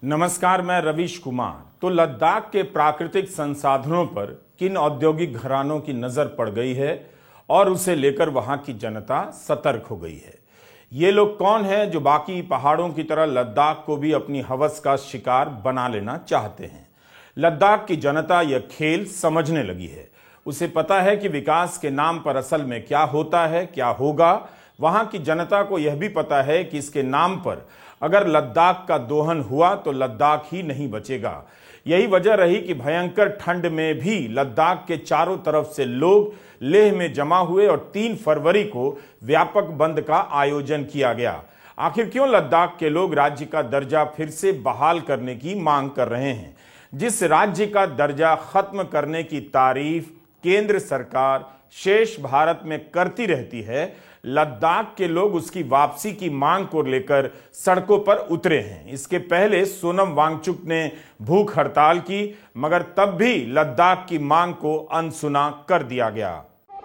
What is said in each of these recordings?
नमस्कार, मैं रवीश कुमार। तो लद्दाख के प्राकृतिक संसाधनों पर किन औद्योगिक घरानों की नजर पड़ गई है और उसे लेकर वहां की जनता सतर्क हो गई है। ये लोग कौन हैं जो बाकी पहाड़ों की तरह लद्दाख को भी अपनी हवस का शिकार बना लेना चाहते हैं। लद्दाख की जनता यह खेल समझने लगी है। उसे पता है कि विकास के नाम पर असल में क्या होता है, क्या होगा। वहां की जनता को यह भी पता है कि इसके नाम पर अगर लद्दाख का दोहन हुआ तो लद्दाख ही नहीं बचेगा। यही वजह रही कि भयंकर ठंड में भी लद्दाख के चारों तरफ से लोग लेह में जमा हुए और 3 फरवरी को व्यापक बंद का आयोजन किया गया। आखिर क्यों लद्दाख के लोग राज्य का दर्जा फिर से बहाल करने की मांग कर रहे हैं? जिस राज्य का दर्जा खत्म करने की तारीफ केंद्र सरकार शेष भारत में करती रहती है, लद्दाख के लोग उसकी वापसी की मांग को लेकर सड़कों पर उतरे हैं। इसके पहले सोनम वांगचुक ने भूख हड़ताल की, मगर तब भी लद्दाख की मांग को अनसुना कर दिया गया।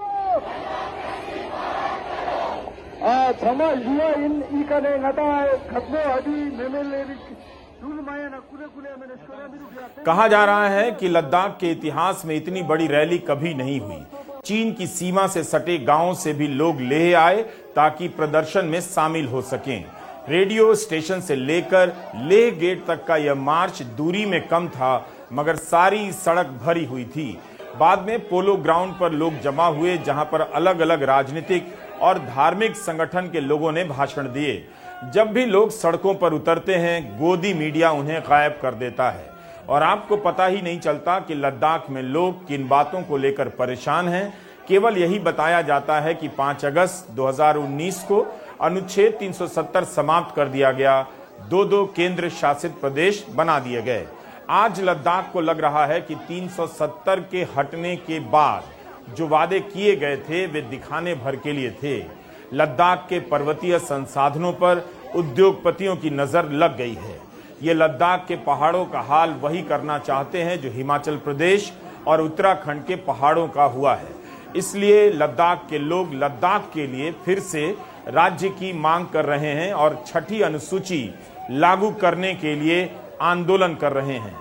कहा जा रहा है कि लद्दाख के इतिहास में इतनी बड़ी रैली कभी नहीं हुई। चीन की सीमा से सटे गांवों से भी लोग लेह आए ताकि प्रदर्शन में शामिल हो सकें। रेडियो स्टेशन से लेकर लेह गेट तक का यह मार्च दूरी में कम था, मगर सारी सड़क भरी हुई थी। बाद में पोलो ग्राउंड पर लोग जमा हुए, जहां पर अलग अलग राजनीतिक और धार्मिक संगठन के लोगों ने भाषण दिए। जब भी लोग सड़कों पर उतरते हैं, गोदी मीडिया उन्हें गायब कर देता है और आपको पता ही नहीं चलता कि लद्दाख में लोग किन बातों को लेकर परेशान हैं। केवल यही बताया जाता है कि 5 अगस्त 2019 को अनुच्छेद 370 समाप्त कर दिया गया, 2 केंद्र शासित प्रदेश बना दिए गए। आज लद्दाख को लग रहा है कि 370 के हटने के बाद जो वादे किए गए थे वे दिखाने भर के लिए थे। लद्दाख के पर्वतीय संसाधनों पर उद्योगपतियों की नजर लग गई है। ये लद्दाख के पहाड़ों का हाल वही करना चाहते हैं जो हिमाचल प्रदेश और उत्तराखंड के पहाड़ों का हुआ है। इसलिए लद्दाख के लोग लद्दाख के लिए फिर से राज्य की मांग कर रहे हैं और 6ठी अनुसूची लागू करने के लिए आंदोलन कर रहे हैं।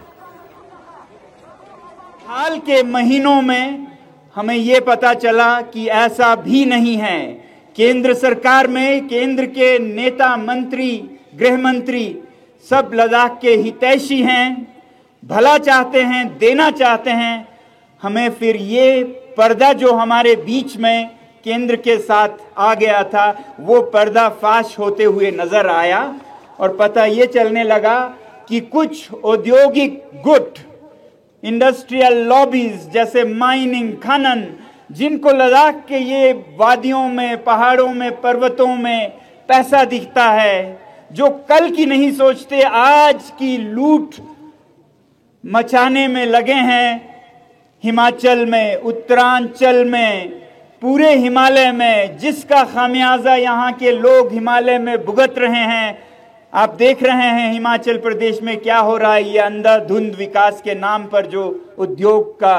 हाल के महीनों में हमें ये पता चला कि ऐसा भी नहीं है। केंद्र सरकार में केंद्र के नेता, मंत्री, गृह मंत्री सब लद्दाख के हितैषी हैं, भला चाहते हैं, देना चाहते हैं। हमें फिर ये पर्दा जो हमारे बीच में केंद्र के साथ आ गया था, वो पर्दा फाश होते हुए नजर आया और पता ये चलने लगा कि कुछ औद्योगिक गुट, इंडस्ट्रियल लॉबीज जैसे माइनिंग, खनन, जिनको लद्दाख के ये वादियों में, पहाड़ों में, पर्वतों में पैसा दिखता है, जो कल की नहीं सोचते, आज की लूट मचाने में लगे हैं। हिमाचल में, उत्तरांचल में, पूरे हिमालय में, जिसका खामियाजा यहाँ के लोग हिमालय में भुगत रहे हैं। आप देख रहे हैं हिमाचल प्रदेश में क्या हो रहा है। ये अंधाधुंध विकास के नाम पर जो उद्योग का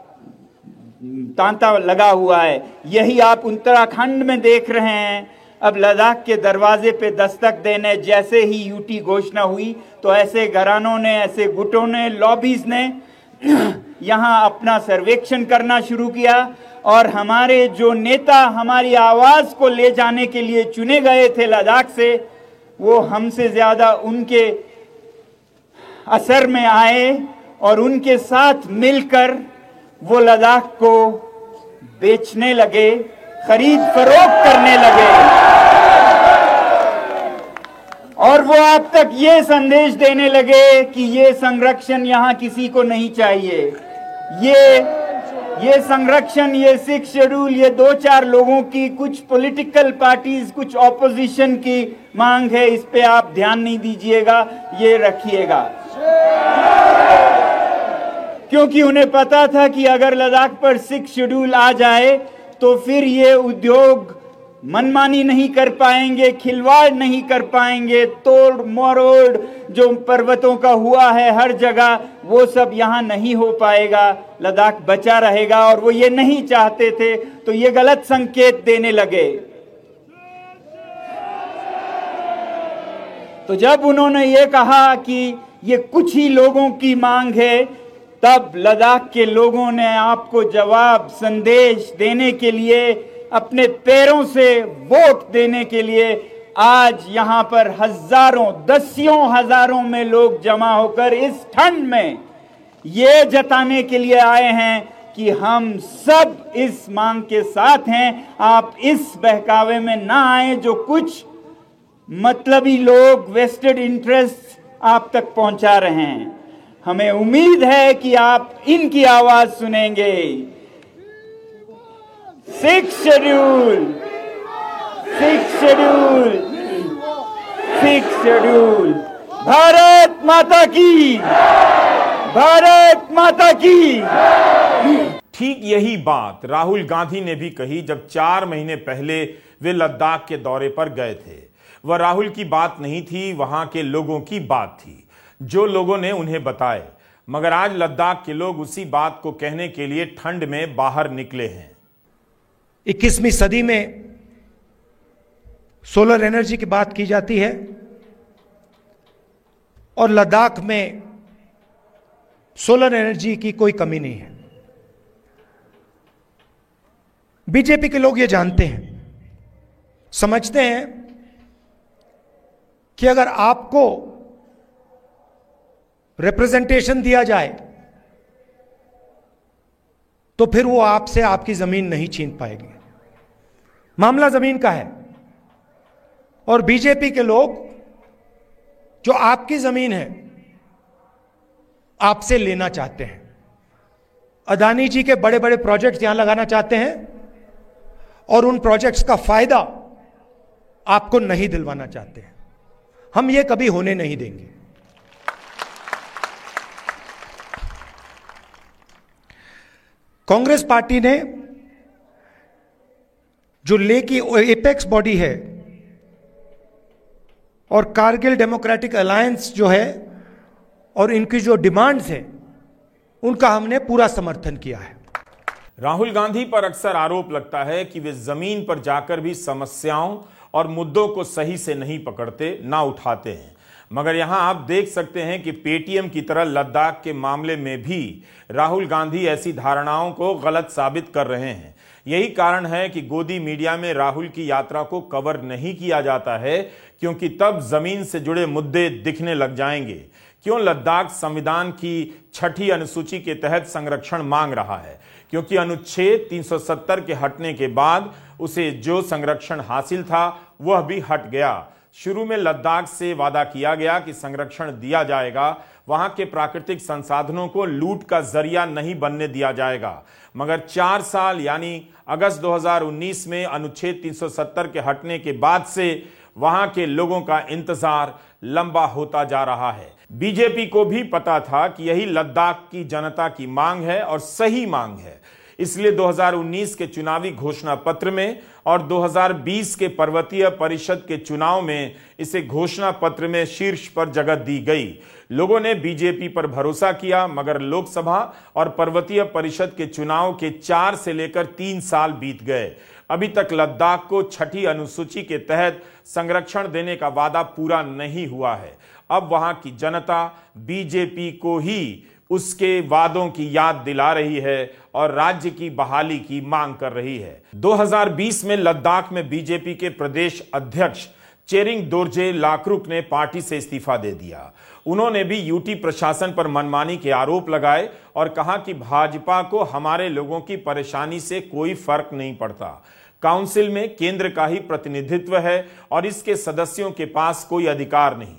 तांता लगा हुआ है, यही आप उत्तराखंड में देख रहे हैं। अब लद्दाख के दरवाजे पे दस्तक देने जैसे ही यूटी घोषणा हुई तो ऐसे घरानों ने, ऐसे गुटों ने, लॉबीज ने यहाँ अपना सर्वेक्षण करना शुरू किया और हमारे जो नेता हमारी आवाज को ले जाने के लिए चुने गए थे लद्दाख से, वो हमसे ज्यादा उनके असर में आए और उनके साथ मिलकर वो लद्दाख को बेचने लगे, खरीद फरोख्त करने लगे। और वो आप तक ये संदेश देने लगे कि ये संरक्षण यहाँ किसी को नहीं चाहिए। ये संरक्षण, ये 6 शेड्यूल, ये 2-4 लोगों की, कुछ पॉलिटिकल पार्टीज, कुछ ऑपोजिशन की मांग है। इस पे आप ध्यान नहीं दीजिएगा, ये रखिएगा। क्योंकि उन्हें पता था कि अगर लद्दाख पर 6 शेड्यूल आ जाए तो फिर ये उद्योग मनमानी नहीं कर पाएंगे, खिलवाड़ नहीं कर पाएंगे, तोड़ मरोड़ जो पर्वतों का हुआ है हर जगह, वो सब यहाँ नहीं हो पाएगा, लद्दाख बचा रहेगा। और वो ये नहीं चाहते थे, तो ये गलत संकेत देने लगे। तो जब उन्होंने ये कहा कि ये कुछ ही लोगों की मांग है, तब लद्दाख के लोगों ने आपको जवाब संदेश देने के लिए, अपने पैरों से वोट देने के लिए आज यहां पर हजारों, दसियों हजारों में लोग जमा होकर इस ठंड में ये जताने के लिए आए हैं कि हम सब इस मांग के साथ हैं। आप इस बहकावे में ना आए जो कुछ मतलबी लोग, वेस्टेड इंटरेस्ट आप तक पहुंचा रहे हैं। हमें उम्मीद है कि आप इनकी आवाज सुनेंगे। 6 शेड्यूल, भारत माता की, भारत माता की। ठीक यही बात राहुल गांधी ने भी कही जब 4 महीने पहले वे लद्दाख के दौरे पर गए थे। वह राहुल की बात नहीं थी, वहां के लोगों की बात थी, जो लोगों ने उन्हें बताए। मगर आज लद्दाख के लोग उसी बात को कहने के लिए ठंड में बाहर निकले हैं। 21वीं सदी में सोलर एनर्जी की बात की जाती है और लद्दाख में सोलर एनर्जी की कोई कमी नहीं है। बीजेपी के लोग ये जानते हैं, समझते हैं कि अगर आपको रिप्रेजेंटेशन दिया जाए तो फिर वो आपसे आपकी जमीन नहीं छीन पाएंगे। मामला जमीन का है और बीजेपी के लोग जो आपकी जमीन है आपसे लेना चाहते हैं। अदानी जी के बड़े बड़े प्रोजेक्ट्स यहां लगाना चाहते हैं और उन प्रोजेक्ट्स का फायदा आपको नहीं दिलवाना चाहते हैं। हम ये कभी होने नहीं देंगे। कांग्रेस पार्टी ने जो ले की एपेक्स बॉडी है और कारगिल डेमोक्रेटिक अलायंस जो है और इनकी जो डिमांड्स हैं उनका हमने पूरा समर्थन किया है। राहुल गांधी पर अक्सर आरोप लगता है कि वे जमीन पर जाकर भी समस्याओं और मुद्दों को सही से नहीं पकड़ते, ना उठाते हैं। मगर यहां आप देख सकते हैं कि पेटीएम की तरह लद्दाख के मामले में भी राहुल गांधी ऐसी धारणाओं को गलत साबित कर रहे हैं। यही कारण है कि गोदी मीडिया में राहुल की यात्रा को कवर नहीं किया जाता है, क्योंकि तब जमीन से जुड़े मुद्दे दिखने लग जाएंगे। क्यों लद्दाख संविधान की 6ठी अनुसूची के तहत संरक्षण मांग रहा है? क्योंकि अनुच्छेद 370 के हटने के बाद उसे जो संरक्षण हासिल था वह भी हट गया। शुरू में लद्दाख से वादा किया गया कि संरक्षण दिया जाएगा, वहां के प्राकृतिक संसाधनों को लूट का जरिया नहीं बनने दिया जाएगा। मगर 4 साल यानी अगस्त 2019 में अनुच्छेद 370 के हटने के बाद से वहां के लोगों का इंतजार लंबा होता जा रहा है। बीजेपी को भी पता था कि यही लद्दाख की जनता की मांग है और सही मांग है। इसलिए 2019 के चुनावी घोषणा पत्र में और 2020 के पर्वतीय परिषद के चुनाव में इसे घोषणा पत्र में शीर्ष पर जगह दी गई। लोगों ने बीजेपी पर भरोसा किया, मगर लोकसभा और पर्वतीय परिषद के चुनाव के 4 से लेकर 3 साल बीत गए। अभी तक लद्दाख को 6ठी अनुसूची के तहत संरक्षण देने का वादा पूरा नहीं हुआ है। अब वहां की जनता बीजेपी को ही उसके वादों की याद दिला रही है और राज्य की बहाली की मांग कर रही है। 2020 में लद्दाख में बीजेपी के प्रदेश अध्यक्ष चेरिंग दोरजे लाकरुक ने पार्टी से इस्तीफा दे दिया। उन्होंने भी यूटी प्रशासन पर मनमानी के आरोप लगाए और कहा कि भाजपा को हमारे लोगों की परेशानी से कोई फर्क नहीं पड़ता। काउंसिल में केंद्र का ही प्रतिनिधित्व है और इसके सदस्यों के पास कोई अधिकार नहीं।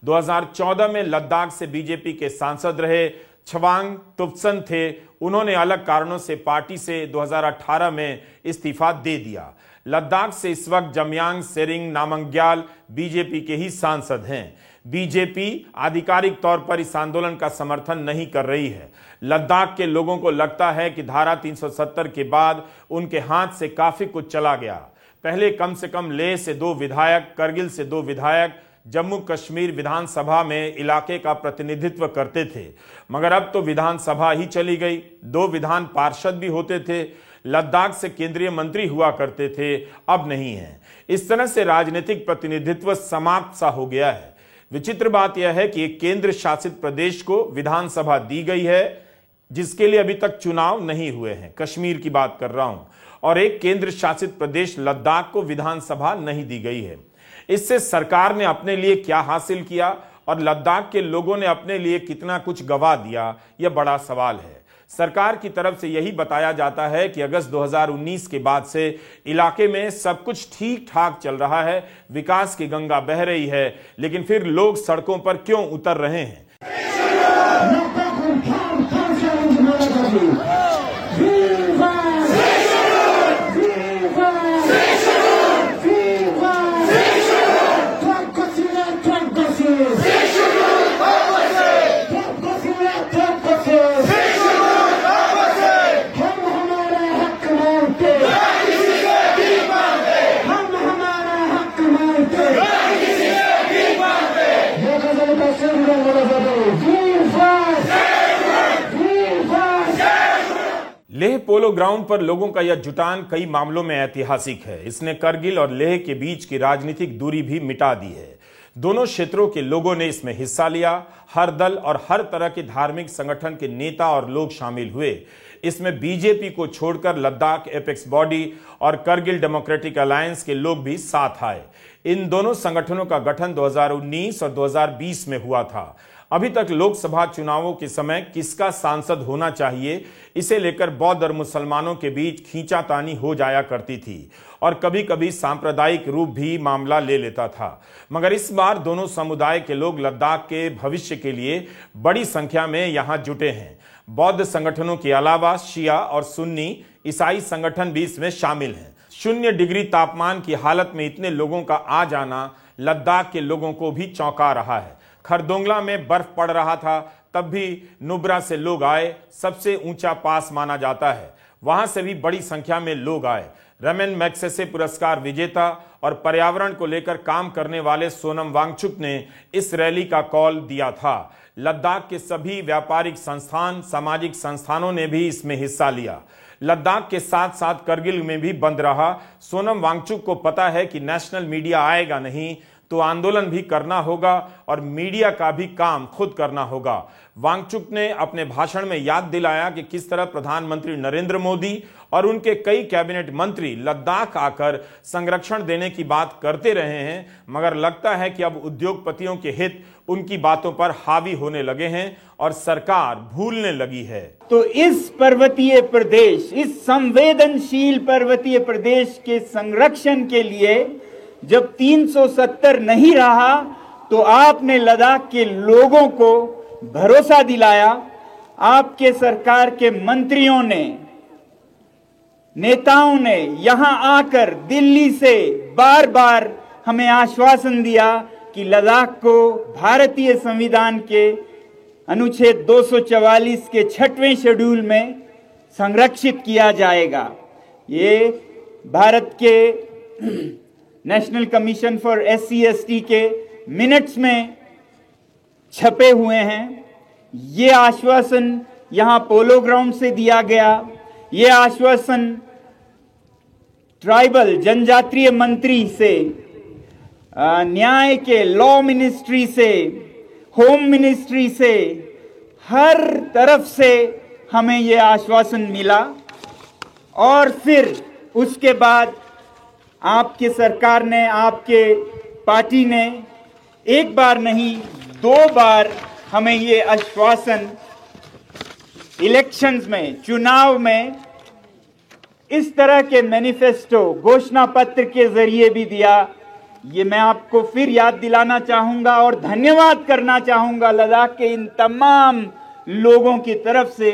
2014 में लद्दाख से बीजेपी के सांसद रहे छवांग तुप्सन थे, उन्होंने अलग कारणों से पार्टी से 2018 में इस्तीफा दे दिया। लद्दाख से इस वक्त जमयांग सेरिंग नामग्याल बीजेपी के ही सांसद हैं। बीजेपी आधिकारिक तौर पर इस आंदोलन का समर्थन नहीं कर रही है। लद्दाख के लोगों को लगता है कि धारा 370 के बाद उनके हाथ से काफी कुछ चला गया। पहले कम से कम लेह से 2 विधायक, करगिल से 2 विधायक जम्मू कश्मीर विधानसभा में इलाके का प्रतिनिधित्व करते थे, मगर अब तो विधानसभा ही चली गई। 2 विधान पार्षद भी होते थे, लद्दाख से केंद्रीय मंत्री हुआ करते थे, अब नहीं है। इस तरह से राजनीतिक प्रतिनिधित्व समाप्त सा हो गया है। विचित्र बात यह है कि एक केंद्र शासित प्रदेश को विधानसभा दी गई है जिसके लिए अभी तक चुनाव नहीं हुए हैं, कश्मीर की बात कर रहा हूं, और एक केंद्र शासित प्रदेश लद्दाख को विधानसभा नहीं दी गई है। इससे सरकार ने अपने लिए क्या हासिल किया और लद्दाख के लोगों ने अपने लिए कितना कुछ गंवा दिया, यह बड़ा सवाल है। सरकार की तरफ से यही बताया जाता है कि अगस्त 2019 के बाद से इलाके में सब कुछ ठीक ठाक चल रहा है, विकास की गंगा बह रही है, लेकिन फिर लोग सड़कों पर क्यों उतर रहे हैं? लेह पोलो ग्राउंड पर लोगों का यह जुटान कई मामलों में ऐतिहासिक है। इसने करगिल और लेह के बीच की राजनीतिक दूरी भी मिटा दी है। दोनों क्षेत्रों के लोगों ने इसमें हिस्सा लिया। हर दल और हर तरह के धार्मिक संगठन के नेता और लोग शामिल हुए। इसमें बीजेपी को छोड़कर लद्दाख एपेक्स बॉडी और करगिल डेमोक्रेटिक अलायंस के लोग भी साथ आए। इन दोनों संगठनों का गठन 2019 और 2020 में हुआ था। अभी तक लोकसभा चुनावों के समय किसका सांसद होना चाहिए, इसे लेकर बौद्ध और मुसलमानों के बीच खींचातानी हो जाया करती थी और कभी कभी सांप्रदायिक रूप भी मामला ले लेता था। मगर इस बार दोनों समुदाय के लोग लद्दाख के भविष्य के लिए बड़ी संख्या में यहां जुटे हैं। बौद्ध संगठनों के अलावा शिया और सुन्नी ईसाई संगठन भी इसमें शामिल हैं। 0 डिग्री तापमान की हालत में इतने लोगों का आ जाना लद्दाख के लोगों को भी चौंका रहा है। खरदोंगला में बर्फ पड़ रहा था, तब भी नुब्रा से लोग आए। सबसे ऊंचा पास माना जाता है, वहां से भी बड़ी संख्या में लोग आए। रमन मैग्सेसे पुरस्कार विजेता और पर्यावरण को लेकर काम करने वाले सोनम वांगचुक ने इस रैली का कॉल दिया था। लद्दाख के सभी व्यापारिक संस्थान, सामाजिक संस्थानों ने भी इसमें हिस्सा लिया। लद्दाख के साथ साथ करगिल में भी बंद रहा। सोनम वांगचुक को पता है कि नेशनल मीडिया आएगा नहीं तो आंदोलन भी करना होगा और मीडिया का भी काम खुद करना होगा। वांगचुक ने अपने भाषण में याद दिलाया कि किस तरह प्रधानमंत्री नरेंद्र मोदी और उनके कई कैबिनेट मंत्री लद्दाख आकर संरक्षण देने की बात करते रहे हैं, मगर लगता है कि अब उद्योगपतियों के हित उनकी बातों पर हावी होने लगे हैं और सरकार भूलने लगी है। तो इस पर्वतीय प्रदेश, इस संवेदनशील पर्वतीय प्रदेश के संरक्षण के लिए जब 370 नहीं रहा तो आपने लद्दाख के लोगों को भरोसा दिलाया। आपके सरकार के मंत्रियों ने, नेताओं ने यहां आकर दिल्ली से बार बार हमें आश्वासन दिया कि लद्दाख को भारतीय संविधान के अनुच्छेद 244 के 6वें शेड्यूल में संरक्षित किया जाएगा। ये भारत के नेशनल कमीशन फॉर SC/ST के मिनट्स में छपे हुए हैं। ये आश्वासन यहां पोलो ग्राउंड से दिया गया। ये आश्वासन ट्राइबल जनजातीय मंत्री से, न्याय के लॉ मिनिस्ट्री से, होम मिनिस्ट्री से, हर तरफ से हमें ये आश्वासन मिला। और फिर उसके बाद आपकी सरकार ने, आपके पार्टी ने एक बार नहीं 2 बार हमें ये आश्वासन इलेक्शंस में, चुनाव में इस तरह के मैनिफेस्टो, घोषणा पत्र के जरिए भी दिया। ये मैं आपको फिर याद दिलाना चाहूंगा और धन्यवाद करना चाहूंगा लद्दाख के इन तमाम लोगों की तरफ से।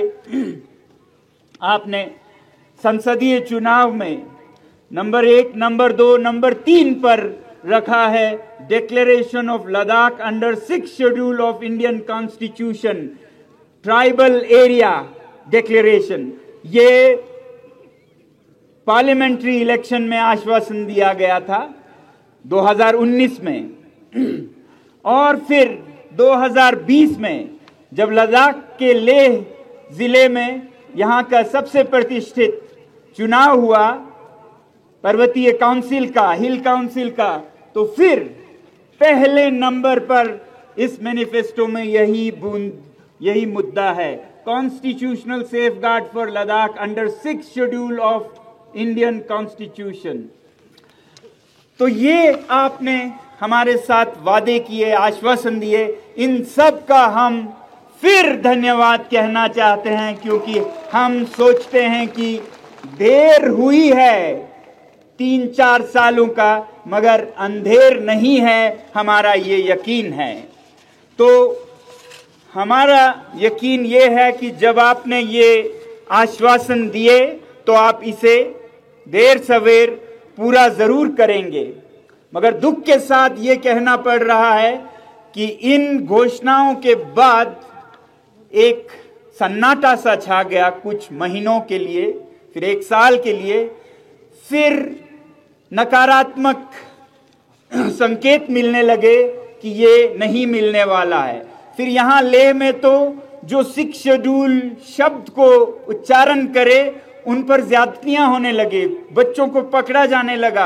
आपने संसदीय चुनाव में नंबर 1, नंबर 2, नंबर 3 पर रखा है declaration of Ladakh under 6th schedule of Indian constitution, tribal area declaration. ये पार्लियामेंट्री इलेक्शन में आश्वासन दिया गया था 2019 में। और फिर 2020 में जब लद्दाख के लेह जिले में यहां का सबसे प्रतिष्ठित चुनाव हुआ पर्वतीय काउंसिल का, हिल काउंसिल का, तो फिर पहले नंबर पर इस मैनिफेस्टो में यही मुद्दा है, constitutional safeguard for Ladakh under 6th schedule of Indian constitution. तो ये आपने हमारे साथ वादे किए, आश्वासन दिए, इन सब का हम फिर धन्यवाद कहना चाहते हैं, क्योंकि हम सोचते हैं कि देर हुई है 3-4 सालों का, मगर अंधेर नहीं है, हमारा ये यकीन है। तो हमारा यकीन ये है कि जब आपने ये आश्वासन दिए तो आप इसे देर सवेर पूरा जरूर करेंगे। मगर दुख के साथ ये कहना पड़ रहा है कि इन घोषणाओं के बाद एक सन्नाटा सा छा गया कुछ महीनों के लिए, फिर 1 साल के लिए, फिर नकारात्मक संकेत मिलने लगे कि ये नहीं मिलने वाला है। फिर यहां लेह में तो जो 6 शेड्यूल शब्द को उच्चारण करे उन पर ज्यादतियां होने लगे, बच्चों को पकड़ा जाने लगा,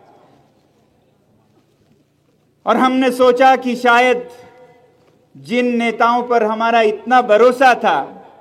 और हमने सोचा कि शायद जिन नेताओं पर हमारा इतना भरोसा था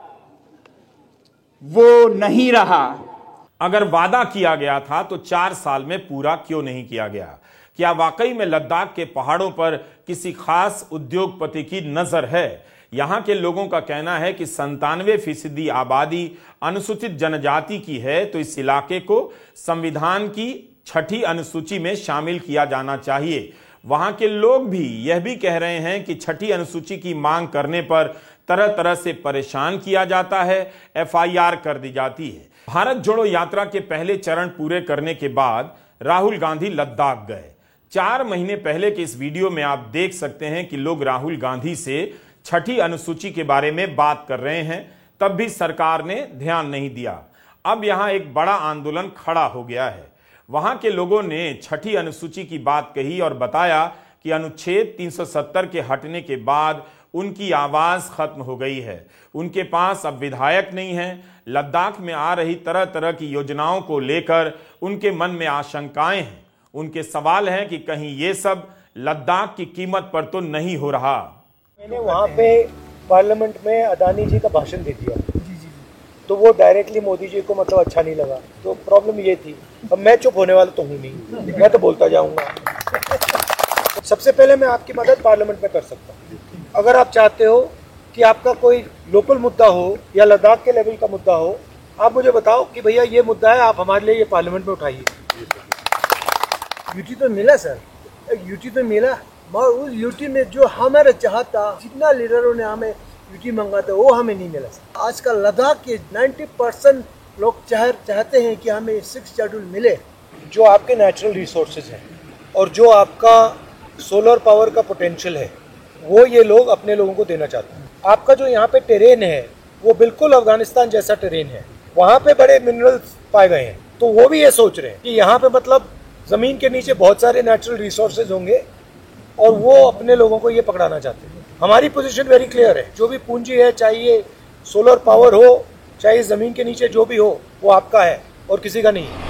वो नहीं रहा। अगर वादा किया गया था तो 4 साल में पूरा क्यों नहीं किया गया? क्या वाकई में लद्दाख के पहाड़ों पर किसी खास उद्योगपति की नजर है? यहां के लोगों का कहना है कि 97% आबादी अनुसूचित जनजाति की है, तो इस इलाके को संविधान की 6ठी अनुसूची में शामिल किया जाना चाहिए। वहां के लोग भी यह भी कह रहे हैं कि 6ठी अनुसूची की मांग करने पर तरह तरह से परेशान किया जाता है, FIR कर दी जाती है। भारत जोड़ो यात्रा के पहले चरण पूरे करने के बाद राहुल गांधी लद्दाख गए। 4 महीने पहले के इस वीडियो में आप देख सकते हैं कि लोग राहुल गांधी से 6ठी अनुसूची के बारे में बात कर रहे हैं, तब भी सरकार ने ध्यान नहीं दिया। अब यहां एक बड़ा आंदोलन खड़ा हो गया है। वहां के लोगों ने 6ठी अनुसूची की बात कही और बताया कि अनुच्छेद 370 के हटने के बाद उनकी आवाज खत्म हो गई है, उनके पास अब विधायक नहीं है। लद्दाख में आ रही तरह तरह की योजनाओं को लेकर उनके मन में आशंकाएं हैं। उनके सवाल हैं कि कहीं ये सब लद्दाख की कीमत पर तो नहीं हो रहा। मैंने वहाँ पे पार्लियामेंट में अदानी जी का भाषण दे दिया, तो वो डायरेक्टली मोदी जी को मतलब अच्छा नहीं लगा, तो प्रॉब्लम ये थी। अब मैं चुप होने वाला तो हूँ नहीं, मैं तो बोलता जाऊंगा। सबसे पहले मैं आपकी मदद पार्लियामेंट में कर सकता हूँ। अगर आप चाहते हो कि आपका कोई लोकल मुद्दा हो या लद्दाख के लेवल का मुद्दा हो, आप मुझे बताओ कि भैया ये मुद्दा है, आप हमारे लिए ये पार्लियामेंट में उठाइए। यूटी तो मिला सर, यूटी तो मिला, मगर उस यूटी में जो हमारा चाहता, जितना लीडरों ने हमें यूटी मांगा था वो हमें नहीं मिला सर। आजकल लद्दाख के 90% लोग चाहते हैं कि हमें 6th शेड्यूल मिले। जो आपके नेचुरल रिसोर्सेज हैं और जो आपका सोलर पावर का पोटेंशियल है, वो ये लोग अपने लोगों को देना चाहते हैं। आपका जो यहाँ पे टेरेन है वो बिल्कुल अफगानिस्तान जैसा टेरेन है, वहाँ पे बड़े मिनरल्स पाए गए हैं, तो वो भी ये सोच रहे हैं कि यहाँ पे मतलब जमीन के नीचे बहुत सारे नेचुरल रिसोर्सेज होंगे और वो अपने लोगों को ये पकड़ाना चाहते हैं। हमारी पोजीशन वेरी क्लियर है, जो भी पूंजी है, चाहे ये सोलर पावर हो, चाहे जमीन के नीचे जो भी हो, वो आपका है और किसी का नहीं है।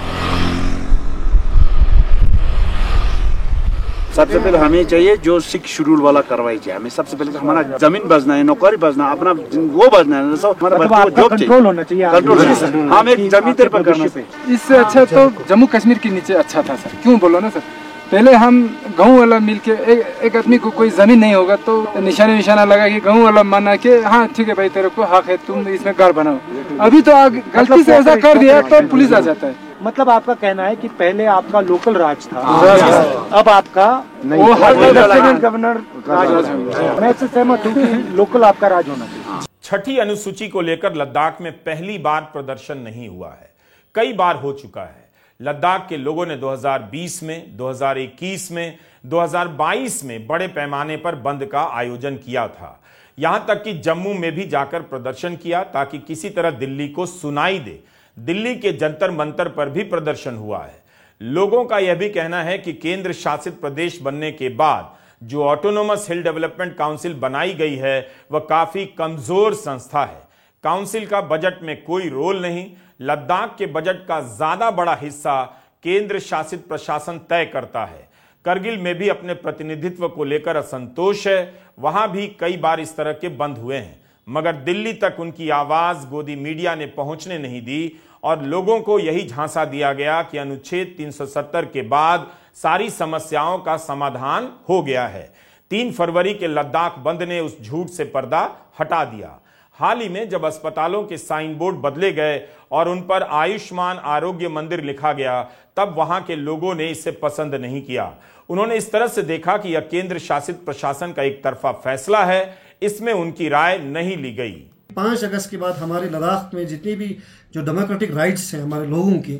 सबसे पहले हमें चाहिए जो 6 शेड्यूल वाला करवाई चाहिए। हमें सबसे पहले हमारा जमीन बचना है, नौकरी बचना, अपना वो बचना है, हमारा कंट्रोल होना चाहिए। हम एक जमीन पर करना चाहिए। इससे अच्छा तो जम्मू कश्मीर के नीचे अच्छा था सर। क्यों बोलो ना सर, पहले हम गाँव वाला मिलके एक आदमी को कोई जमीन नहीं होगा तो निशाना लगा कि गाँव वाला माना कि हाँ ठीक है भाई तेरे को हक है, तुम इसमें घर बनाओ। अभी तो गलती से ऐसा कर दिया तो पुलिस आ जाता है। मतलब आपका कहना है कि पहले आपका लोकल राज था, अब आपका गवर्नर राज। मैं इससे सहमत हूँ कि लोकल आपका राज होना चाहिए। 6ठी अनुसूची को लेकर लद्दाख में पहली बार प्रदर्शन नहीं हुआ है, कई बार हो चुका है। लद्दाख के लोगों ने 2020 में, 2021 में, 2022 में बड़े पैमाने पर बंद का आयोजन किया था। यहां तक कि जम्मू में भी जाकर प्रदर्शन किया ताकि किसी तरह दिल्ली को सुनाई दे। दिल्ली के जंतर मंतर पर भी प्रदर्शन हुआ है। लोगों का यह भी कहना है कि केंद्र शासित प्रदेश बनने के बाद जो ऑटोनोमस हिल डेवलपमेंट काउंसिल बनाई गई है वह काफी कमजोर संस्था है। काउंसिल का बजट में कोई रोल नहीं। लद्दाख के बजट का ज्यादा बड़ा हिस्सा केंद्र शासित प्रशासन तय करता है। करगिल में भी अपने प्रतिनिधित्व को लेकर असंतोष है, वहां भी कई बार इस तरह के बंद हुए हैं, मगर दिल्ली तक उनकी आवाज गोदी मीडिया ने पहुंचने नहीं दी और लोगों को यही झांसा दिया गया कि अनुच्छेद 370 के बाद सारी समस्याओं का समाधान हो गया है। 3 फरवरी के लद्दाख बंद ने उस झूठ से पर्दा हटा दिया। हाल ही में जब अस्पतालों के साइन बोर्ड बदले गए और उन पर आयुष्मान आरोग्य मंदिर लिखा गया, तब वहां के लोगों ने इसे पसंद नहीं किया। उन्होंने इस तरह से देखा कि यह केंद्र शासित प्रशासन का एक तरफा फैसला है, इसमें उनकी राय नहीं ली गई। 5 अगस्त के बाद हमारे लद्दाख में जितनी भी जो डेमोक्रेटिक राइट्स हैं हमारे लोगों की,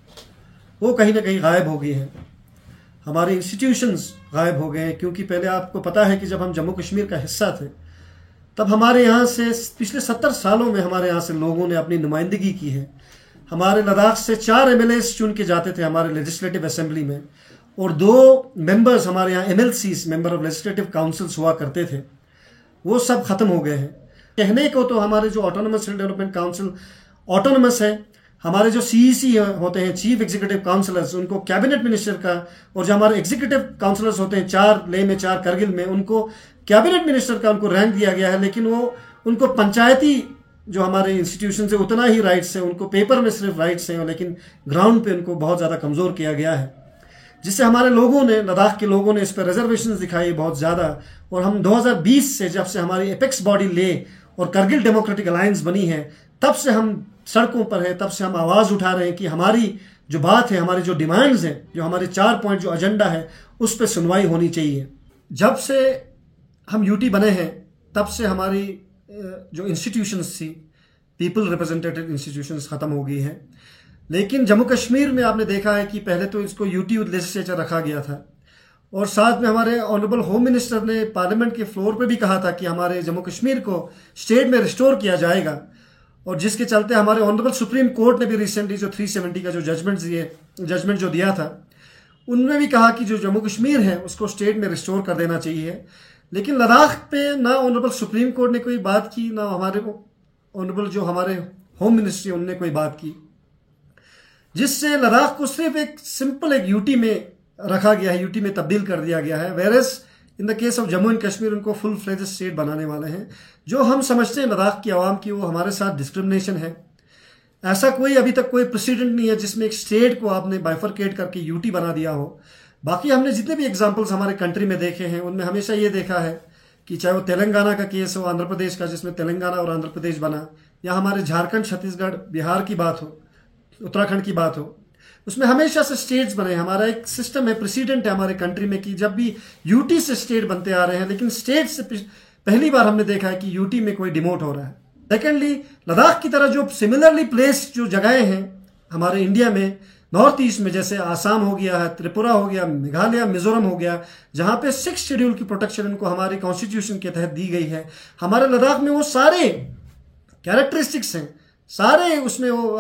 वो कहीं ना कहीं गायब हो गई हैं। हमारे इंस्टीट्यूशंस गायब हो गए हैं, क्योंकि पहले आपको पता है कि जब हम जम्मू कश्मीर का हिस्सा थे, तब हमारे यहाँ से पिछले 70 सालों में हमारे यहाँ से लोगों ने अपनी नुमाइंदगी की है। हमारे लद्दाख से 4 MLAs चुन के जाते थे हमारे लेजिस्लेटिव असेंबली में, और 2 मेंबर्स हमारे यहाँ MLCs, member of legislative councils हुआ करते थे। वो सब खत्म हो गए हैं। कहने को तो हमारे जो ऑटोनमस डेवलपमेंट काउंसिल ऑटोनमस है, हमारे जो CEC होते हैं चीफ एग्जीक्यूटिव काउंसिलर्स, उनको कैबिनेट मिनिस्टर का, और जो हमारे एग्जीक्यूटिव काउंसिलर्स होते हैं 4 लेह में 4 करगिल में, उनको कैबिनेट मिनिस्टर का उनको रैंक दिया गया है। लेकिन वो उनको पंचायती जो हमारे इंस्टीट्यूशन है उतना ही राइट्स है, उनको पेपर में सिर्फ राइट्स हैं, लेकिन ग्राउंड पे उनको बहुत ज़्यादा कमज़ोर किया गया है, जिससे हमारे लोगों ने, लद्दाख के लोगों ने इस पर रिजर्वेशन दिखाई बहुत ज़्यादा। और हम 2020 से, जब से हमारी एपेक्स बॉडी लेह और करगिल डेमोक्रेटिक अलायंस बनी है, तब से हम सड़कों पर है, तब से हम आवाज़ उठा रहे हैं कि हमारी जो बात है, हमारी जो डिमांड्स हैं, जो हमारे 4 पॉइंट जो एजेंडा है, उस पर सुनवाई होनी चाहिए। जब से हम यूटी बने हैं, तब से हमारी जो इंस्टीट्यूशंस थी, पीपल रिप्रेजेंटेटिव इंस्टीट्यूशंस ख़त्म हो गई हैं। लेकिन जम्मू कश्मीर में आपने देखा है कि पहले तो इसको यूटी लेजिस्लेचर रखा गया था, और साथ में हमारे ऑनरेबल होम मिनिस्टर ने पार्लियामेंट के फ्लोर पे भी कहा था कि हमारे जम्मू कश्मीर को स्टेट में रिस्टोर किया जाएगा, और जिसके चलते हमारे ऑनरेबल सुप्रीम कोर्ट ने भी रिसेंटली जो 370 का जो जजमेंट जो दिया था, उनमें भी कहा कि जो जम्मू कश्मीर है उसको स्टेट में रिस्टोर कर देना चाहिए। लेकिन लद्दाख पे ना ऑनरेबल सुप्रीम कोर्ट ने कोई बात की, ना हमारे ऑनरेबल जो हमारे होम मिनिस्ट्री उनने कोई बात की, जिससे लद्दाख को सिर्फ एक सिंपल एक यूटी में रखा गया है, यूटी में तब्दील कर दिया गया है। Whereas in the case of Jammu and Kashmir उनको फुल फ्लेज स्टेट बनाने वाले हैं। जो हम समझते हैं लद्दाख की आवाम की, वो हमारे साथ डिस्क्रिमिनेशन है। ऐसा कोई अभी तक कोई प्रेसिडेंट नहीं है जिसमें एक स्टेट को आपने बाइफरकेट करके यूटी बना दिया हो। बाकी हमने जितने भी एग्जाम्पल्स हमारे कंट्री में देखे हैं, उनमें हमेशा ये देखा है कि चाहे वो तेलंगाना का केस हो, आंध्र प्रदेश का जिसमें तेलंगाना और आंध्र प्रदेश बना, या हमारे झारखंड, छत्तीसगढ़, बिहार की बात हो, उत्तराखंड की बात हो, उसमें हमेशा से स्टेट्स बने। हमारा एक सिस्टम है, प्रेसिडेंट है हमारे कंट्री में कि जब भी यूटी से स्टेट बनते आ रहे हैं, लेकिन स्टेट से पहली बार हमने देखा है कि यूटी में कोई डिमोट हो रहा है। सेकेंडली, लद्दाख की तरह जो सिमिलरली प्लेस जो जगहें हैं हमारे इंडिया में, नॉर्थ ईस्ट में, जैसे आसाम हो गया है, त्रिपुरा हो गया, मेघालय, मिजोरम हो गया, जहां पे 6 शेड्यूल की प्रोटेक्शन इनको हमारी कॉन्स्टिट्यूशन के तहत दी गई है, हमारे लद्दाख में वो सारे कैरेक्टरिस्टिक्स हैं, सारे उसमें वो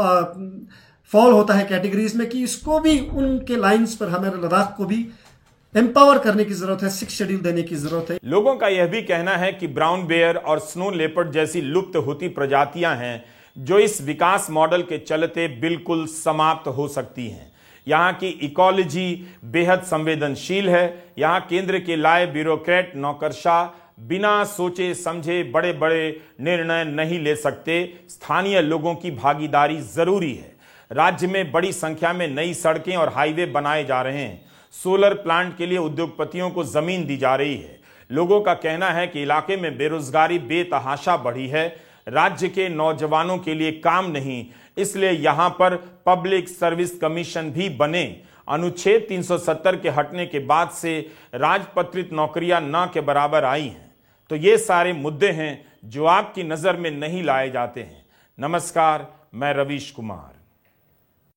फॉल होता है कैटेगरीज में, कि इसको भी उनके लाइंस पर हमारे लद्दाख को भी एम्पावर करने की जरूरत है, 6 शेड्यूल देने की जरूरत है। लोगों का यह भी कहना है कि ब्राउन बेयर और स्नो लेपर्ड जैसी लुप्त होती प्रजातियां हैं जो इस विकास मॉडल के चलते बिल्कुल समाप्त हो सकती हैं। यहाँ की इकोलॉजी बेहद संवेदनशील है। यहाँ केंद्र के लाए ब्यूरोक्रेट नौकरशाह बिना सोचे समझे बड़े बड़े निर्णय नहीं ले सकते। स्थानीय लोगों की भागीदारी जरूरी है। राज्य में बड़ी संख्या में नई सड़कें और हाईवे बनाए जा रहे हैं। सोलर प्लांट के लिए उद्योगपतियों को जमीन दी जा रही है। लोगों का कहना है कि इलाके में बेरोजगारी बेतहाशा बढ़ी है। राज्य के नौजवानों के लिए काम नहीं, इसलिए यहां पर पब्लिक सर्विस कमीशन भी बने। अनुच्छेद 370 के हटने के बाद से राजपत्रित नौकरियां न के बराबर आई हैं। तो ये सारे मुद्दे हैं जो आपकी नजर में नहीं लाए जाते हैं। नमस्कार, मैं रवीश कुमार।